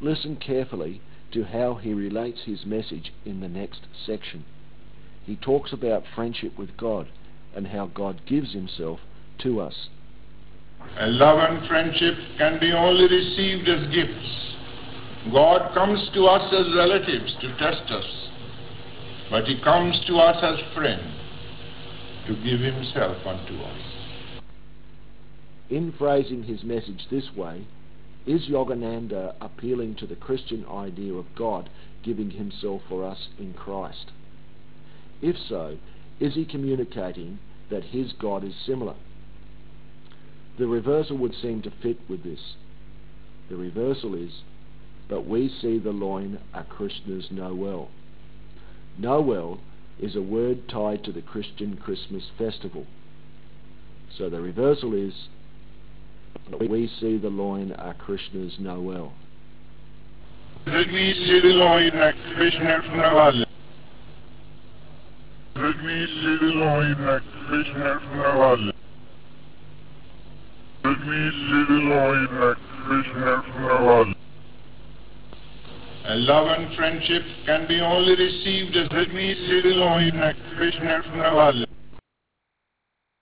Listen carefully to how he relates his message in the next section. He talks about friendship with God and how God gives himself to us. And love and friendship can be only received as gifts. God comes to us as relatives to test us, but he comes to us as friend to give himself unto us. In phrasing his message this way, is Yogananda appealing to the Christian idea of God giving himself for us in Christ? If so, is he communicating that his God is similar? The reversal would seem to fit with this. The reversal is, but we see the loin are Krishna's know well. Know well is a word tied to the Christian Christmas festival. So the reversal is, we see the loin are Krishna's know well. Let me see the loin are Krishna's know well. Let me see the loin are Krishna's know well. Let me see the loin are Krishna's know well. And love and friendship can be only received as let me see the loin are Krishna's know well.